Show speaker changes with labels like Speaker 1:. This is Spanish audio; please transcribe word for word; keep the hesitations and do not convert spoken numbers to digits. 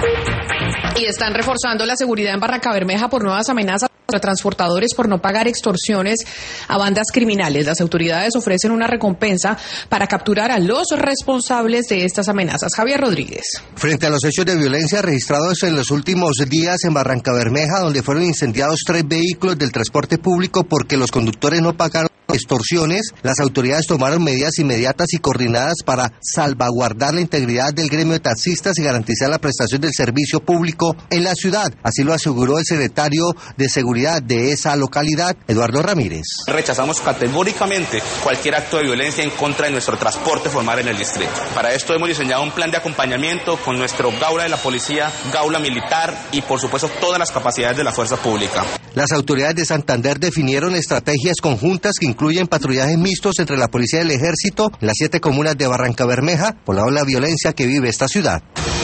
Speaker 1: Y están reforzando la seguridad en Barrancabermeja por nuevas amenazas contra transportadores por no pagar extorsiones a bandas criminales. Las autoridades ofrecen una recompensa para capturar a los responsables de estas amenazas. Javier Rodríguez.
Speaker 2: Frente a los hechos de violencia registrados en los últimos días en Barrancabermeja, donde fueron incendiados tres vehículos del transporte público porque los conductores no pagaron extorsiones, las autoridades tomaron medidas inmediatas y coordinadas para salvaguardar la integridad del gremio de taxistas y garantizar la prestación del servicio público en la ciudad. Así lo aseguró el secretario de Seguridad de esa localidad, Eduardo Ramírez.
Speaker 3: Rechazamos categóricamente cualquier acto de violencia en contra de nuestro transporte formal en el distrito. Para esto hemos diseñado un plan de acompañamiento con nuestro Gaula de la Policía, Gaula Militar y por supuesto todas las capacidades de la fuerza pública.
Speaker 2: Las autoridades de Santander definieron estrategias conjuntas que incluyen patrullajes mixtos entre la policía y el ejército en las siete comunas de Barrancabermeja por la ola de violencia que vive esta ciudad.